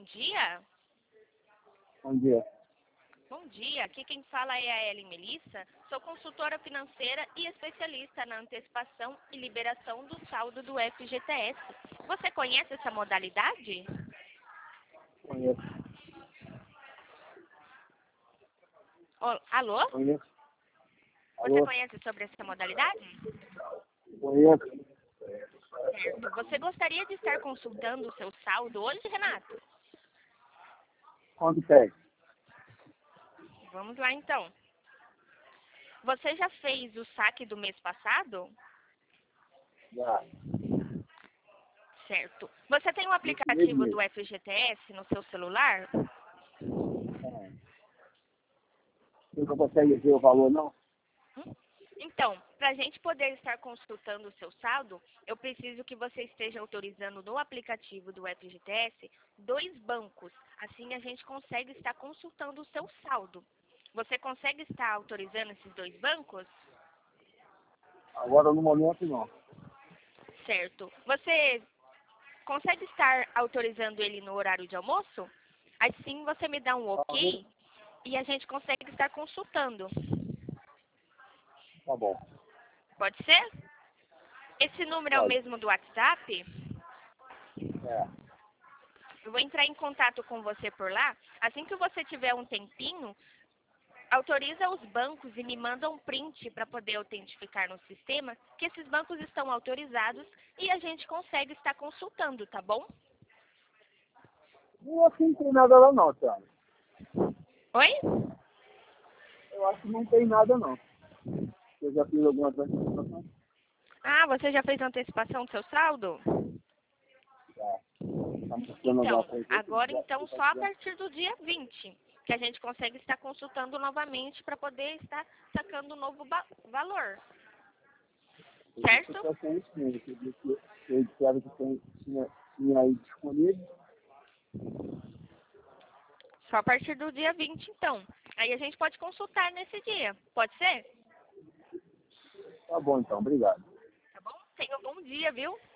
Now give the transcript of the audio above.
dia. Bom dia. Bom dia, aqui quem fala é a Ellen Melissa, sou consultora financeira e especialista na antecipação e liberação do saldo do FGTS. Você conhece essa modalidade? Conheço. Alô? Conheço. Você Alô? conhece sobre essa modalidade? Conheço. Certo. Você gostaria de estar consultando o seu saldo hoje, Renato? Quanto pede? Vamos lá então. Você já fez o saque do mês passado? Já. Certo. Você tem um aplicativo do FGTS no seu celular? Você não consegue ver o valor, não? Então, para a gente poder estar consultando o seu saldo, eu preciso que você esteja autorizando no aplicativo do FGTS 2 bancos. Assim a gente consegue estar consultando o seu saldo. Você consegue estar autorizando esses 2 bancos? Agora, no momento, não. Certo. Você consegue estar autorizando ele no horário de almoço? Assim você me dá um ok e a gente consegue estar consultando. Tá bom. Pode ser? Esse número é o Pode. mesmo do WhatsApp? É. Eu vou entrar em contato com você por lá. Assim que você tiver um tempinho, autoriza os bancos e me manda um print para poder autentificar no sistema que esses bancos estão autorizados e a gente consegue estar consultando, tá bom? Eu acho que não tem nada lá, não, Thiago. Oi? Eu acho que não tem nada, não. Eu já fiz algumas antecipações. Ah, você já fez a antecipação do seu saldo? Já. Tá mostrando Então, lá pra gente. agora então só a partir do dia 20 que a gente consegue estar consultando novamente para poder estar sacando um novo valor. Certo? Eu tenho isso mesmo. Eu disseram que tinha aí disponível. Só a partir do dia 20, então. Aí a gente pode consultar nesse dia. Pode ser? Tá bom, então. Obrigado. Tá bom? Tenha um bom dia, viu?